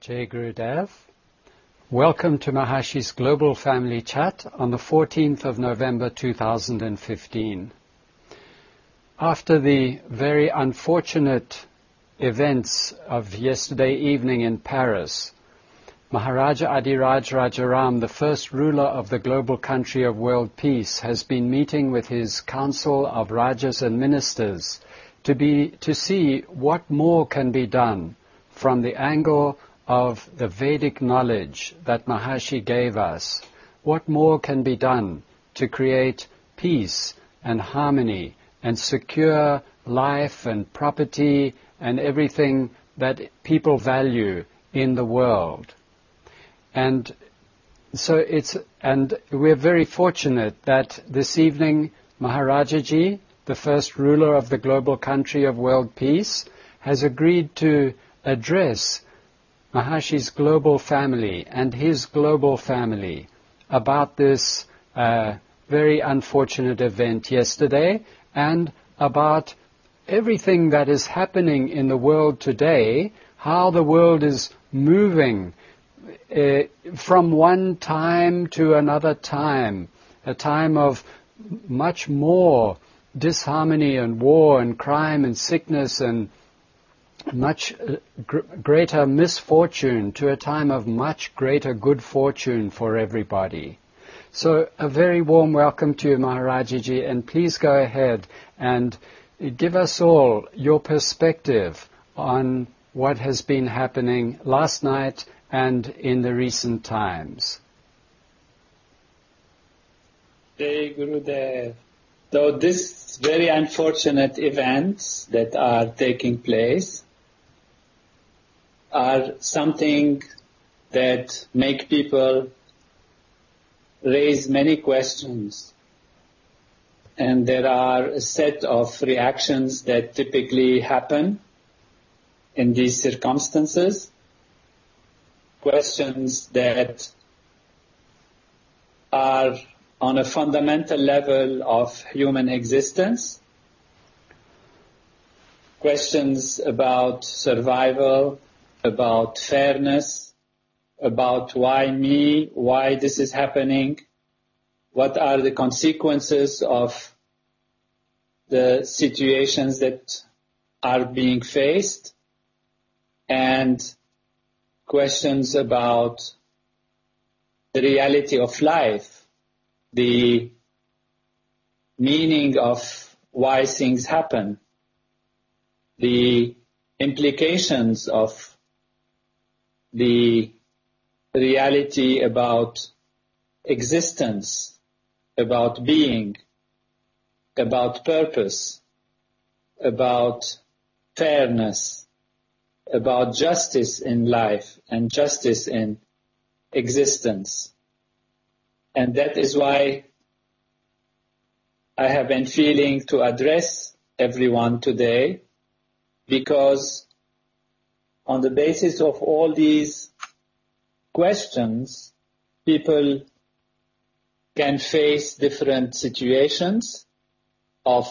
Jai Gurudev. Welcome to Mahashi's Global Family Chat on the 14th of November 2015. After the very unfortunate events of yesterday evening in Paris, Maharaja Adhiraj Rajaram, the first ruler of the global country of world peace, has been meeting with his council of Rajas and ministers to see what more can be done from the angle of the Vedic knowledge that Maharshi gave us. What more can be done to create peace and harmony and secure life and property and everything that people value in the world? And so we're very fortunate that this evening Maharajaji, the first ruler of the global country of world peace, has agreed to address Mahashi's global family and his global family about this very unfortunate event yesterday and about everything that is happening in the world today, how the world is moving from one time to another time, a time of much more disharmony and war and crime and sickness and much greater misfortune to a time of much greater good fortune for everybody. So a very warm welcome to you, Maharajaji, and please go ahead and give us all your perspective on what has been happening last night and in the recent times. Jai Gurudev. So these very unfortunate events that are taking place are something that make people raise many questions. And there are a set of reactions that typically happen in these circumstances. Questions that are on a fundamental level of human existence. Questions about survival, about fairness, about why me, why this is happening, what are the consequences of the situations that are being faced, and questions about the reality of life, the meaning of why things happen, the implications of the reality about existence, about being, about purpose, about fairness, about justice in life and justice in existence. And that is why I have been feeling to address everyone today, because on the basis of all these questions, people can face different situations of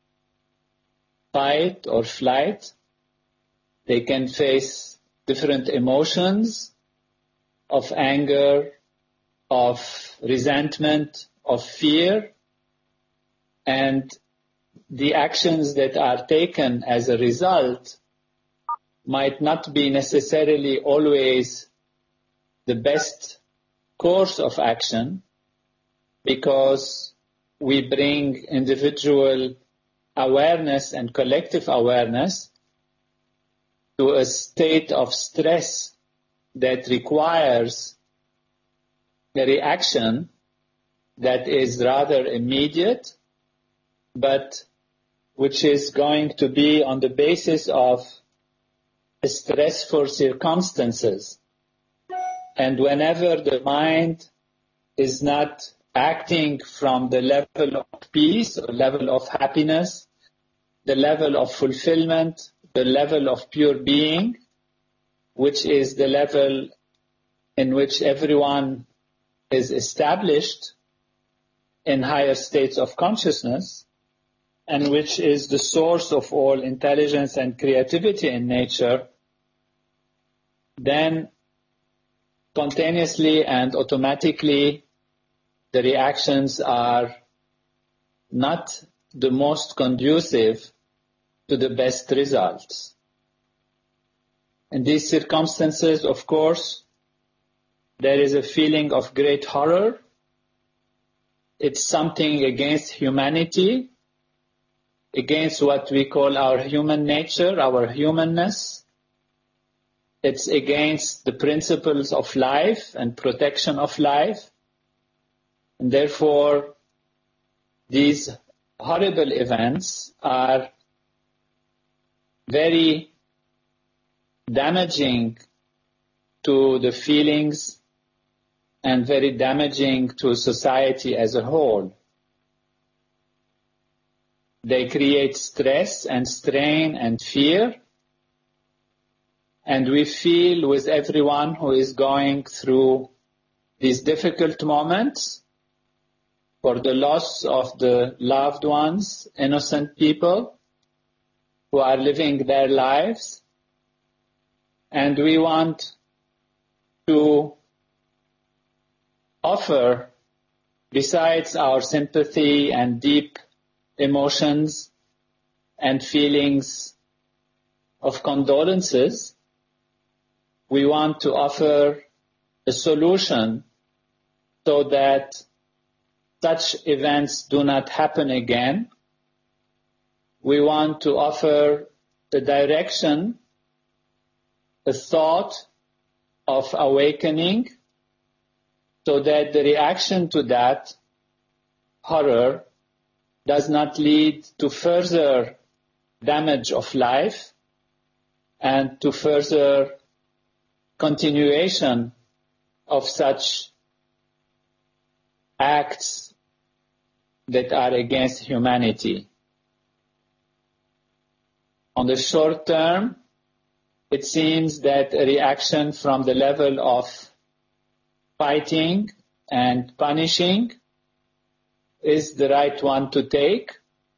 fight or flight. They can face different emotions of anger, of resentment, of fear, and the actions that are taken as a result might not be necessarily always the best course of action, because we bring individual awareness and collective awareness to a state of stress that requires a reaction that is rather immediate, but which is going to be on the basis of stressful circumstances. And whenever the mind is not acting from the level of peace or level of happiness, the level of fulfillment, the level of pure being, which is the level in which everyone is established in higher states of consciousness, and which is the source of all intelligence and creativity in nature, then spontaneously and automatically the reactions are not the most conducive to the best results. In these circumstances, of course, there is a feeling of great horror. It's something against humanity, against what we call our human nature, our humanness. It's against the principles of life and protection of life. And therefore, these horrible events are very damaging to the feelings and very damaging to society as a whole. They create stress and strain and fear, and we feel with everyone who is going through these difficult moments for the loss of the loved ones, innocent people who are living their lives. And we want to offer, besides our sympathy and deep emotions and feelings of condolences, we want to offer a solution so that such events do not happen again. We want to offer a direction, a thought of awakening, so that the reaction to that horror does not lead to further damage of life and to further continuation of such acts that are against humanity. On the short term, it seems that a reaction from the level of fighting and punishing is the right one to take.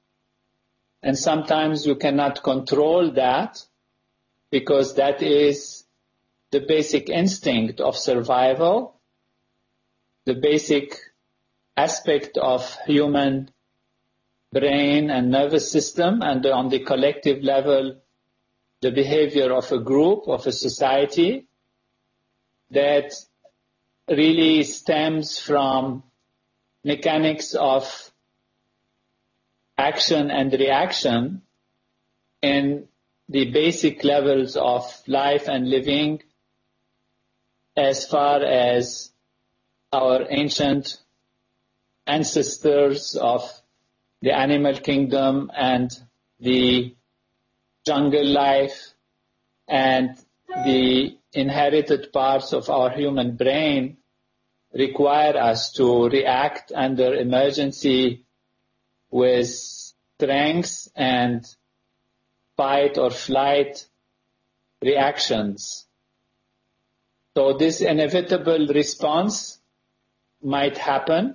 And sometimes you cannot control that, because that is the basic instinct of survival, the basic aspect of human brain and nervous system, and on the collective level, the behavior of a group, of a society, that really stems from mechanics of action and reaction in the basic levels of life and living, as far as our ancient ancestors of the animal kingdom and the jungle life and the inherited parts of our human brain require us to react under emergency with strength and fight or flight reactions. So this inevitable response might happen,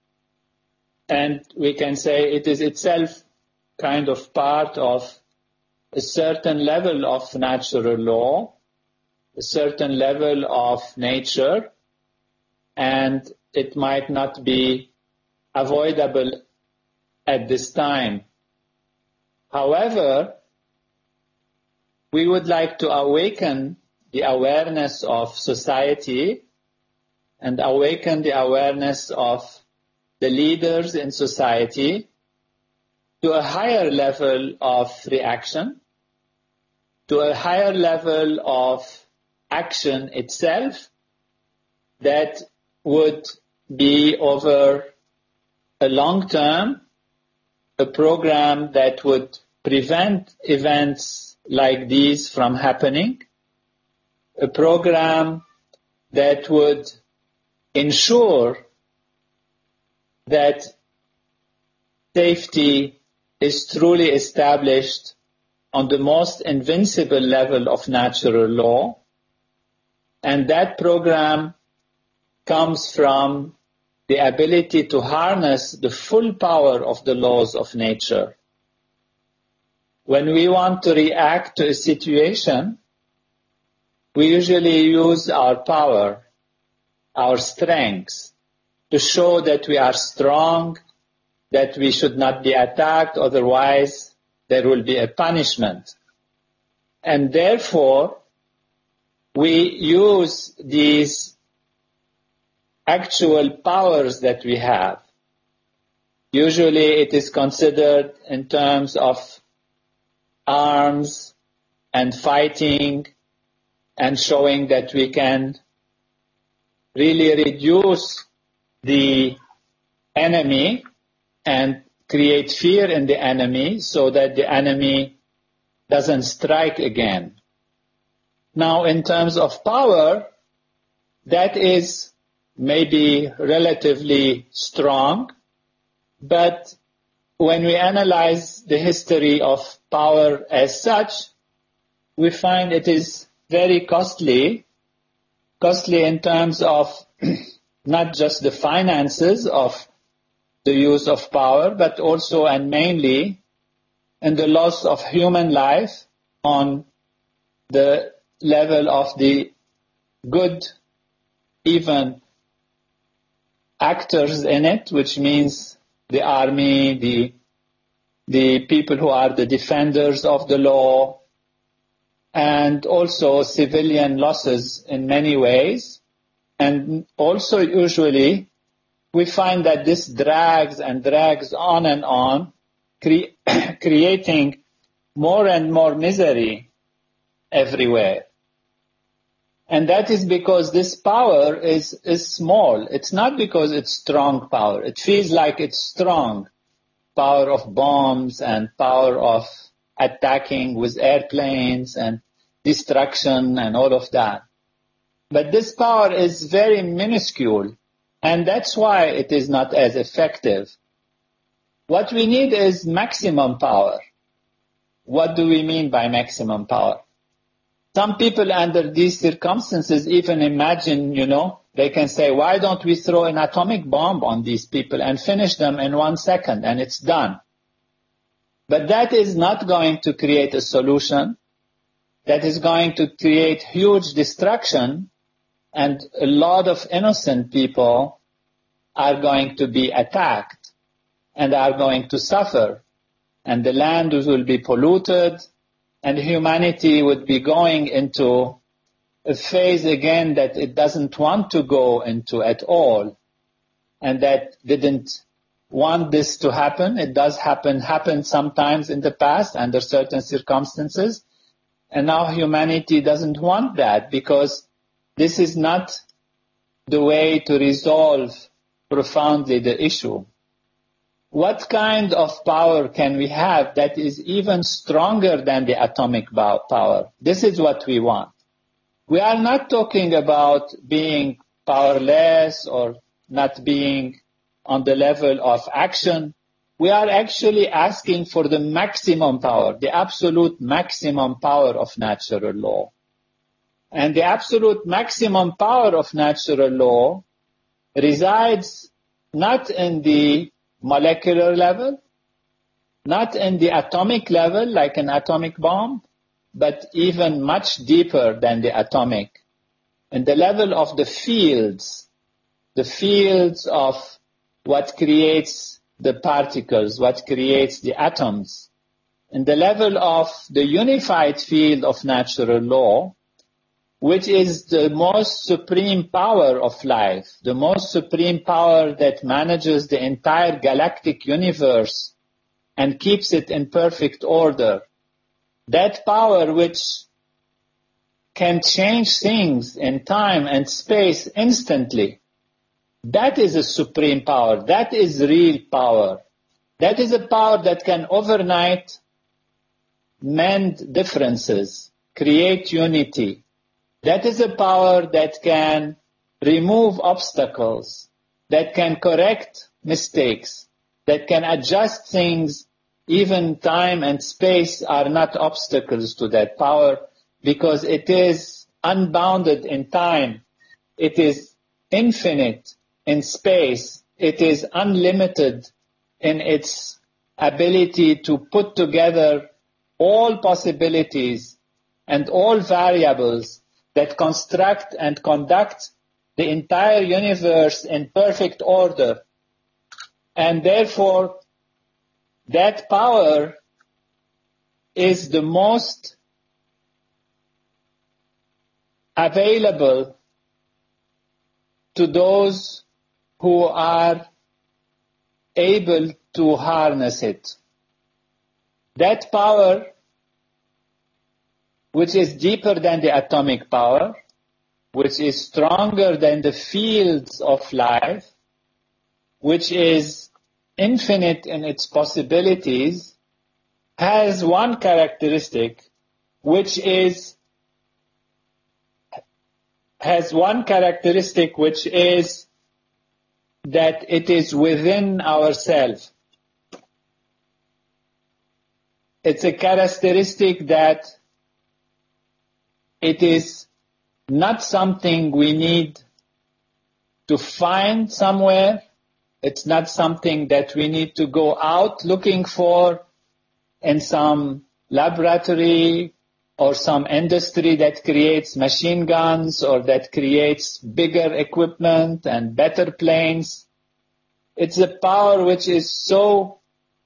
and we can say it is itself kind of part of a certain level of natural law, a certain level of nature, and it might not be avoidable at this time. However, we would like to awaken the awareness of society and awaken the awareness of the leaders in society to a higher level of reaction, to a higher level of action itself that would be over a long term, a program that would prevent events like these from happening, a program that would ensure that safety is truly established on the most invincible level of natural law, and that program comes from the ability to harness the full power of the laws of nature. When we want to react to a situation, we usually use our power, our strengths, to show that we are strong, that we should not be attacked, otherwise there will be a punishment. And therefore, we use these actual powers that we have. Usually it is considered in terms of arms and fighting and showing that we can really reduce the enemy and create fear in the enemy so that the enemy doesn't strike again. Now, in terms of power, that is maybe relatively strong, but when we analyze the history of power as such, we find it is very costly in terms of not just the finances of the use of power, but also and mainly in the loss of human life on the level of the good, even actors in it, which means the army, the people who are the defenders of the law, and also civilian losses in many ways. And also usually we find that this drags and drags on and on, creating more and more misery everywhere. And that is because this power is small. It's not because it's strong power. It feels like it's strong. Power of bombs and power of attacking with airplanes and destruction and all of that. But this power is very minuscule, and that's why it is not as effective. What we need is maximum power. What do we mean by maximum power? Some people under these circumstances even imagine, they can say, why don't we throw an atomic bomb on these people and finish them in 1 second and it's done. But that is not going to create a solution. That is going to create huge destruction, and a lot of innocent people are going to be attacked and are going to suffer. And the land will be polluted, and humanity would be going into a phase again that it doesn't want to go into at all, and that didn't want this to happen. It does happen sometimes in the past under certain circumstances, and now humanity doesn't want that, because this is not the way to resolve profoundly the issue. What kind of power can we have that is even stronger than the atomic power? This is what we want. We are not talking about being powerless or not being on the level of action. We are actually asking for the maximum power, the absolute maximum power of natural law. And the absolute maximum power of natural law resides not in the molecular level, not in the atomic level like an atomic bomb, but even much deeper than the atomic, in the level of the fields of what creates the particles, what creates the atoms, in the level of the unified field of natural law, which is the most supreme power of life, the most supreme power that manages the entire galactic universe and keeps it in perfect order. That power which can change things in time and space instantly, that is a supreme power. That is real power. That is a power that can overnight mend differences, create unity. That is a power that can remove obstacles, that can correct mistakes, that can adjust things. Even time and space are not obstacles to that power, because it is unbounded in time. It is infinite in space. It is unlimited in its ability to put together all possibilities and all variables that construct and conduct the entire universe in perfect order. And therefore, that power is the most available to those who are able to harness it. That power, which is deeper than the atomic power, which is stronger than the fields of life, which is infinite in its possibilities, has one characteristic, which is that it is within ourselves. It's a characteristic that it is not something we need to find somewhere. It's not something that we need to go out looking for in some laboratory or some industry that creates machine guns or that creates bigger equipment and better planes. It's a power which is so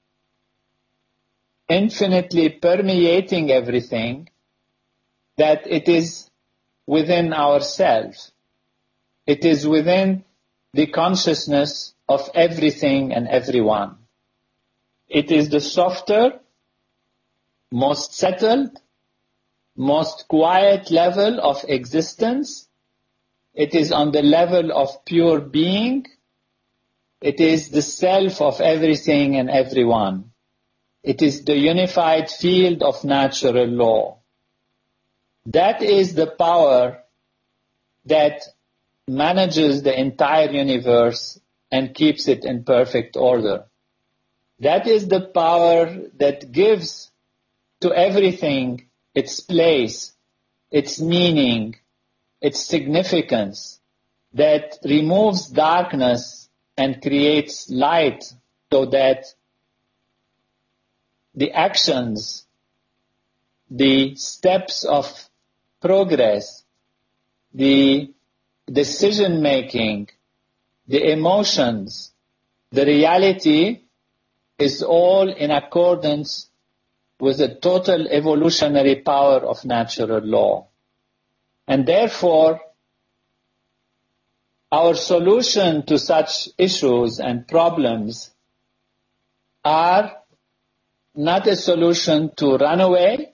infinitely permeating everything that it is within ourselves. It is within the consciousness of everything and everyone. It is the softer, most settled, most quiet level of existence. It is on the level of pure being. It is the self of everything and everyone. It is the unified field of natural law. That is the power that manages the entire universe and keeps it in perfect order. That is the power that gives to everything its place, its meaning, its significance, that removes darkness and creates light so that the actions, the steps of progress, the decision-making, the emotions, the reality is all in accordance with the total evolutionary power of natural law. And therefore, our solution to such issues and problems are not a solution to run away.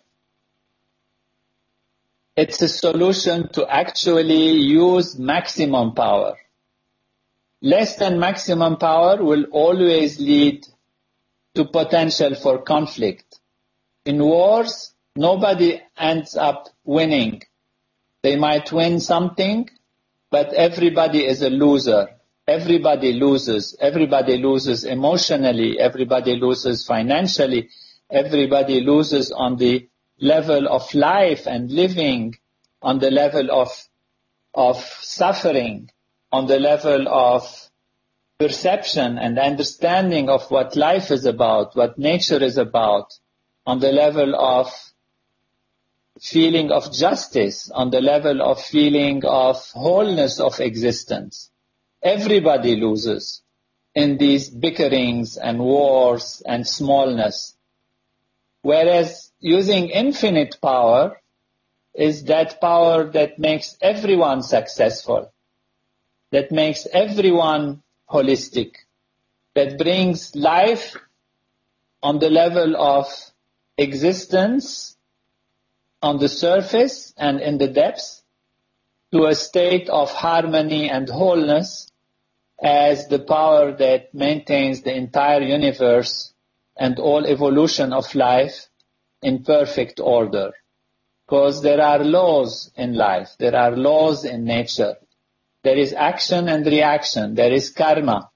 It's a solution to actually use maximum power. Less than maximum power will always lead to potential for conflict. In wars, nobody ends up winning. They might win something, but everybody is a loser. Everybody loses. Everybody loses emotionally. Everybody loses financially. Everybody loses on the level of life and living, on the level of suffering, on the level of perception and understanding of what life is about, what nature is about, on the level of feeling of justice, on the level of feeling of wholeness of existence. Everybody loses in these bickerings and wars and smallness. Whereas using infinite power is that power that makes everyone successful, that makes everyone holistic, that brings life on the level of existence on the surface and in the depths to a state of harmony and wholeness as the power that maintains the entire universe and all evolution of life in perfect order. Because there are laws in life, there are laws in nature. There is action and reaction, there is karma.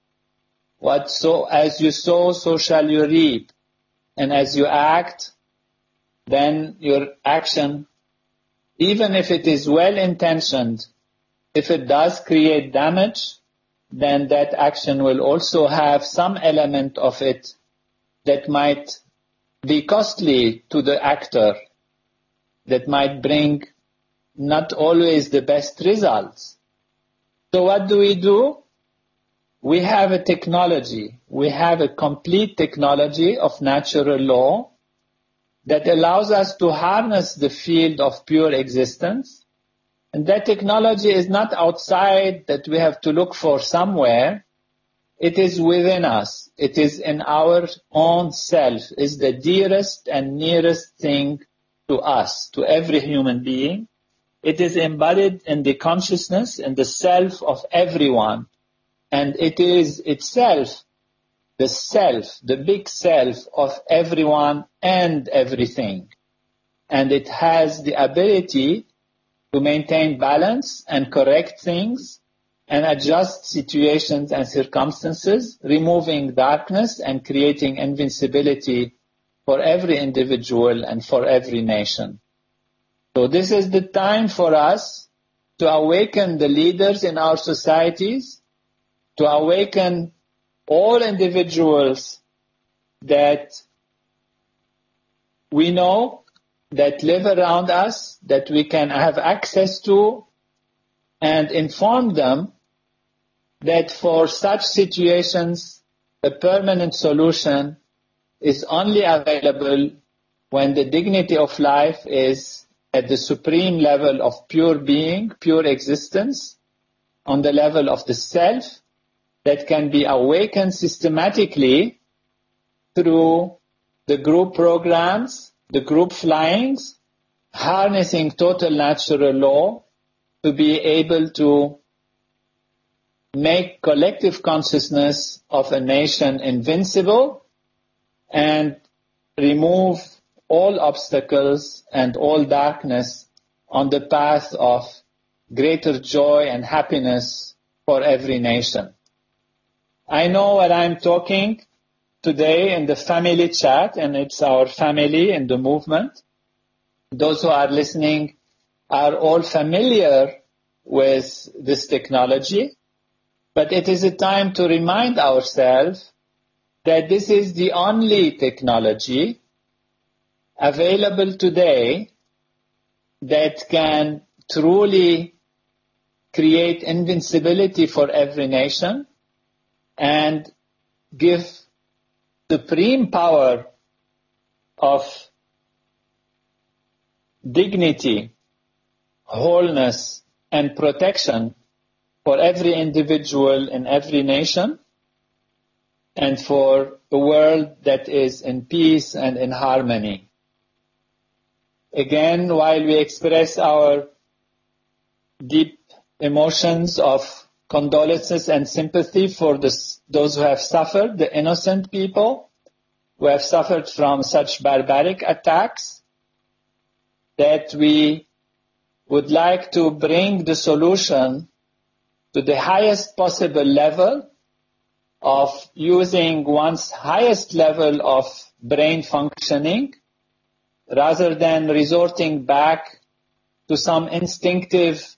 As you sow, so shall you reap. And as you act, then your action, even if it is well-intentioned, if it does create damage, then that action will also have some element of it that might be costly to the actor, that might bring not always the best results. So what do? We have a technology. We have a complete technology of natural law that allows us to harness the field of pure existence. And that technology is not outside that we have to look for somewhere. It is within us. It is in our own self. It's the dearest and nearest thing to us, to every human being. It is embodied in the consciousness, in the self of everyone. And it is itself, the big self of everyone and everything. And it has the ability to maintain balance and correct things and adjust situations and circumstances, removing darkness and creating invincibility for every individual and for every nation. So this is the time for us to awaken the leaders in our societies, to awaken all individuals that we know, that live around us, that we can have access to, and inform them that for such situations, a permanent solution is only available when the dignity of life is at the supreme level of pure being, pure existence, on the level of the self, that can be awakened systematically through the group programs, the group flyings, harnessing total natural law to be able to make collective consciousness of a nation invincible and remove all obstacles and all darkness on the path of greater joy and happiness for every nation. I know what I'm talking today in the family chat, and it's our family in the movement. Those who are listening are all familiar with this technology, but it is a time to remind ourselves that this is the only technology available today that can truly create invincibility for every nation and give supreme power of dignity, wholeness, and protection for every individual in every nation and for a world that is in peace and in harmony. Again, while we express our deep emotions of condolences and sympathy for those who have suffered, the innocent people who have suffered from such barbaric attacks, that we would like to bring the solution to the highest possible level of using one's highest level of brain functioning rather than resorting back to some instinctive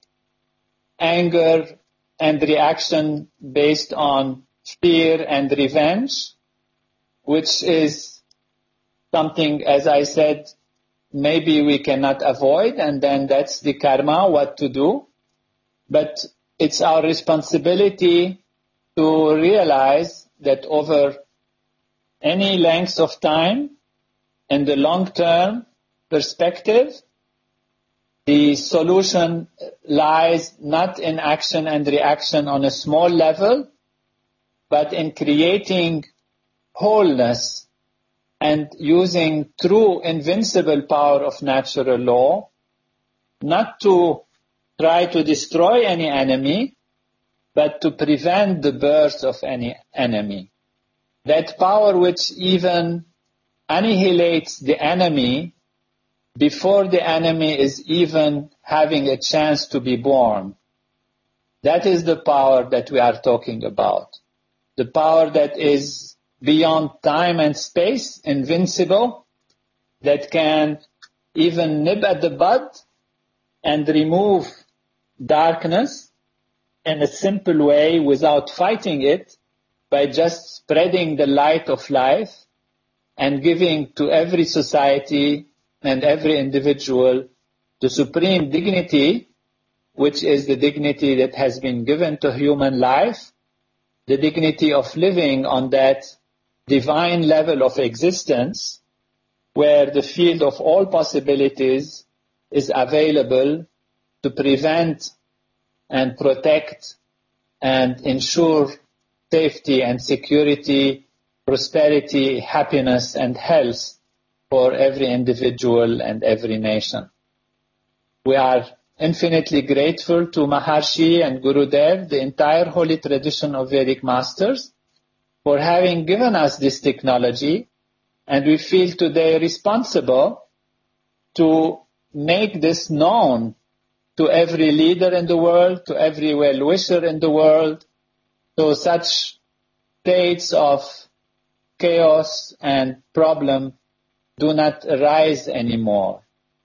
anger and reaction based on fear and revenge, which is something, as I said, maybe we cannot avoid, and then that's the karma, what to do. But it's our responsibility to realize that over any length of time, in the long-term perspective, the solution lies not in action and reaction on a small level, but in creating wholeness and using true invincible power of natural law, not to try to destroy any enemy, but to prevent the birth of any enemy. That power which even annihilates the enemy before the enemy is even having a chance to be born. That is the power that we are talking about. The power that is beyond time and space, invincible, that can even nip at the bud and remove darkness in a simple way without fighting it, by just spreading the light of life and giving to every society and every individual the supreme dignity which is the dignity that has been given to human life, the dignity of living on that divine level of existence, where the field of all possibilities is available to prevent and protect and ensure safety and security, prosperity, happiness, and health for every individual and every nation. We are infinitely grateful to Maharshi and Gurudev, the entire holy tradition of Vedic masters, for having given us this technology, and we feel today responsible to make this known to every leader in the world, to every well-wisher in the world, so such states of chaos and problem do not arise anymore.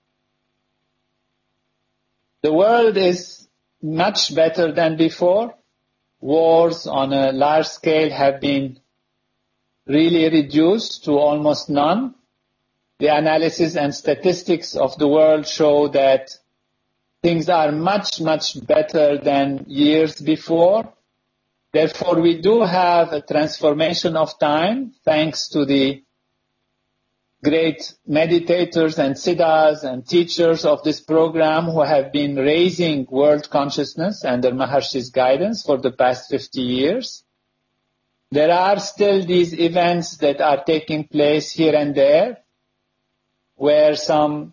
The world is much better than before. Wars on a large scale have been really reduced to almost none. The analysis and statistics of the world show that things are much, much better than years before. Therefore, we do have a transformation of time thanks to the great meditators and siddhas and teachers of this program who have been raising world consciousness under Maharshi's guidance for the past 50 years. There are still these events that are taking place here and there where some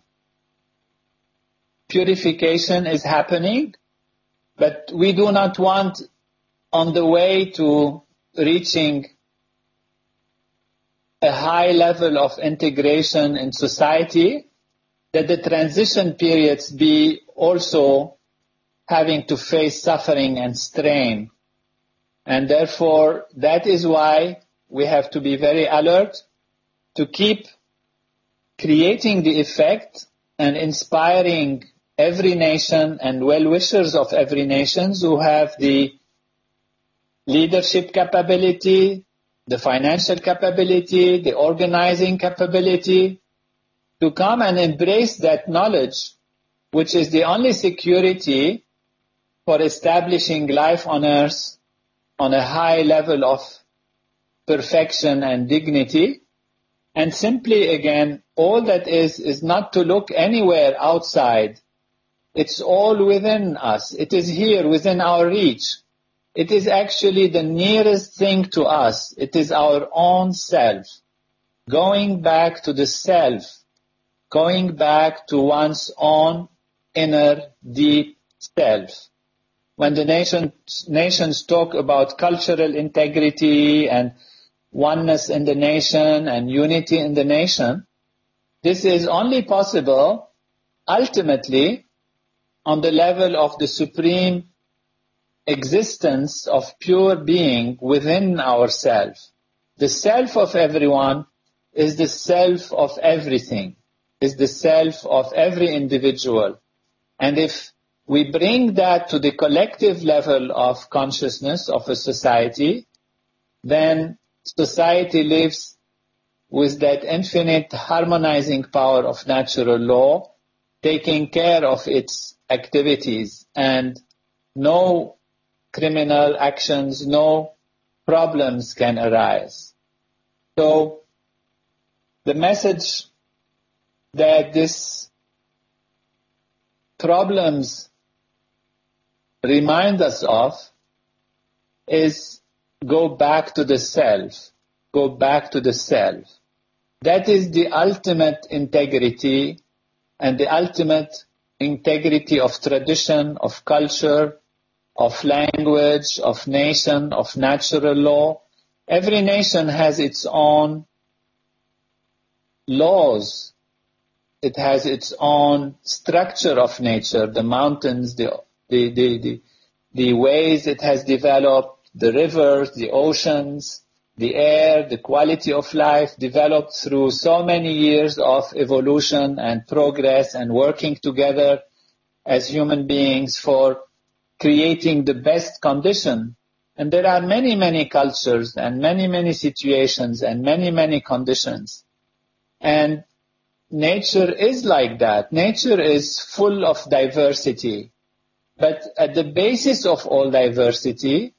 purification is happening, but we do not want on the way to reaching a high level of integration in society, that the transition periods be also having to face suffering and strain. And therefore, that is why we have to be very alert to keep creating the effect and inspiring every nation and well-wishers of every nation who have the leadership capability, the financial capability, the organizing capability, to come and embrace that knowledge, which is the only security for establishing life on earth on a high level of perfection and dignity. And simply, again, all that is not to look anywhere outside. It's all within us. It is here within our reach. It is actually the nearest thing to us. It is our own self. Going back to the self. Going back to one's own inner deep self. When the nations talk about cultural integrity and oneness in the nation and unity in the nation, this is only possible ultimately on the level of the supreme existence of pure being within ourselves. The self of everyone is the self of everything, is the self of every individual. And if we bring that to the collective level of consciousness of a society, then society lives with that infinite harmonizing power of natural law, taking care of its activities, and no criminal actions, no problems can arise. So the message that these problems remind us of is go back to the self. Go back to the self. That is the ultimate integrity and the ultimate integrity of tradition, of culture, of language, of nation, of natural law. Every nation has its own laws. It has its own structure of nature, the mountains, the ways it has developed, the rivers, the oceans, the air, the quality of life developed through so many years of evolution and progress and working together as human beings for creating the best condition. And there are many, many cultures and many, many situations and many, many conditions. And nature is like that. Nature is full of diversity. But at the basis of all diversity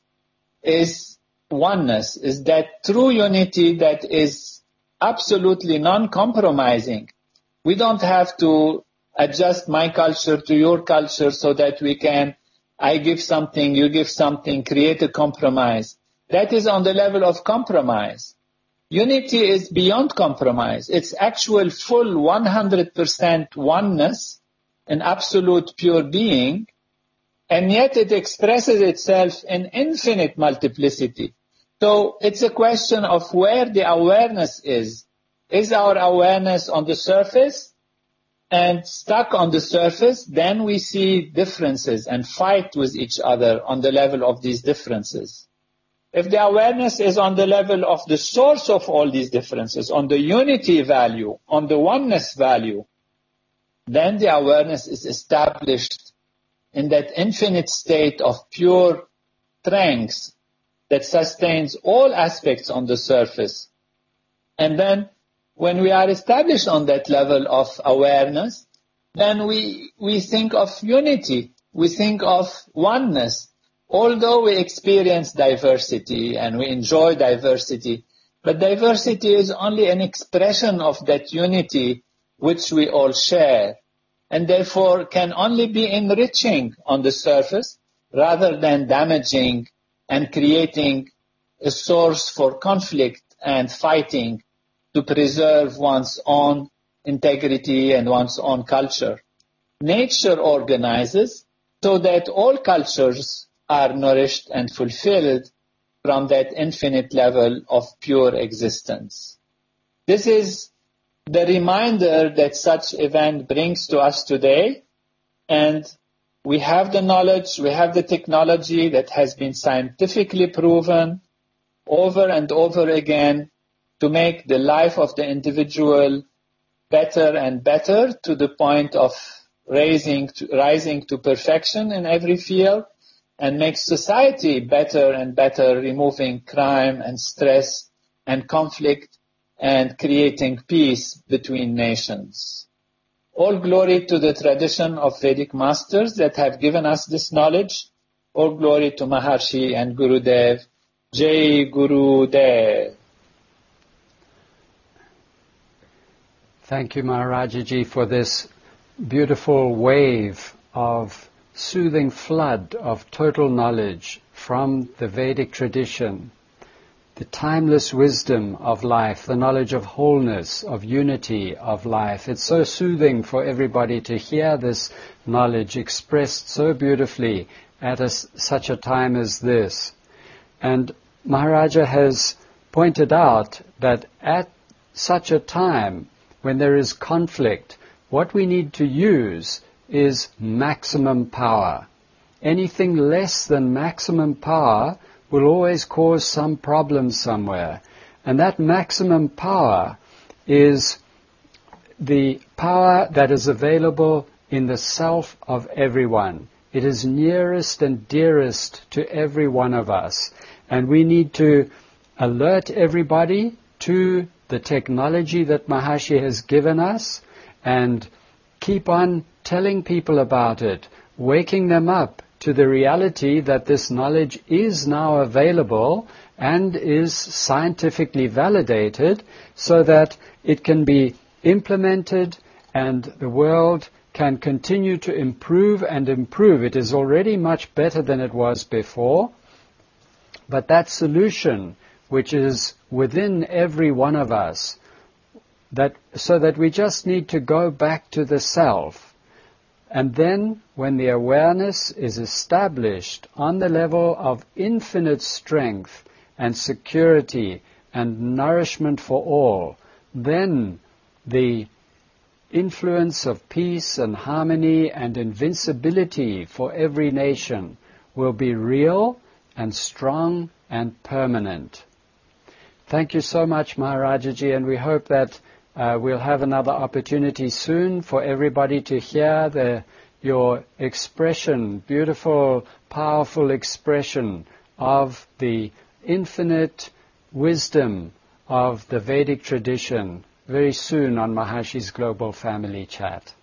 is oneness, is that true unity that is absolutely non-compromising. We don't have to adjust my culture to your culture so that we can, I give something, you give something, create a compromise. That is on the level of compromise. Unity is beyond compromise. It's actual full 100% oneness, an absolute pure being, and yet it expresses itself in infinite multiplicity. So it's a question of where the awareness is. Is our awareness on the surface and stuck on the surface? Then we see differences and fight with each other on the level of these differences. If the awareness is on the level of the source of all these differences, on the unity value, on the oneness value, then the awareness is established in that infinite state of pure strength that sustains all aspects on the surface. And then when we are established on that level of awareness, then we think of unity, we think of oneness. Although we experience diversity and we enjoy diversity, but diversity is only an expression of that unity which we all share, and therefore can only be enriching on the surface rather than damaging and creating a source for conflict and fighting to preserve one's own integrity and one's own culture. Nature organizes so that all cultures are nourished and fulfilled from that infinite level of pure existence. This is the reminder that such event brings to us today, and we have the knowledge, we have the technology that has been scientifically proven over and over again to make the life of the individual better and better to the point of rising to perfection in every field, and make society better and better, removing crime and stress and conflict and creating peace between nations. All glory to the tradition of Vedic masters that have given us this knowledge. All glory to Maharshi and Gurudev. Jai Gurudev. Thank you, Maharajaji, for this beautiful wave of soothing flood of total knowledge from the Vedic tradition, the timeless wisdom of life, the knowledge of wholeness, of unity of life. It's so soothing for everybody to hear this knowledge expressed so beautifully at such a time as this. And Maharaja has pointed out that at such a time when there is conflict, what we need to use is maximum power. Anything less than maximum power will always cause some problem somewhere. And that maximum power is the power that is available in the self of everyone. It is nearest and dearest to every one of us. And we need to alert everybody to the technology that Maharshi has given us and keep on telling people about it, waking them up to the reality that this knowledge is now available and is scientifically validated so that it can be implemented and the world can continue to improve and improve. It is already much better than it was before, but that solution which is within every one of us, so that we just need to go back to the self. And then, when the awareness is established on the level of infinite strength and security and nourishment for all, then the influence of peace and harmony and invincibility for every nation will be real and strong and permanent. Thank you so much, Maharajaji, and we hope that we'll have another opportunity soon for everybody to hear your expression, beautiful, powerful expression of the infinite wisdom of the Vedic tradition very soon on Maharshi's Global Family Chat.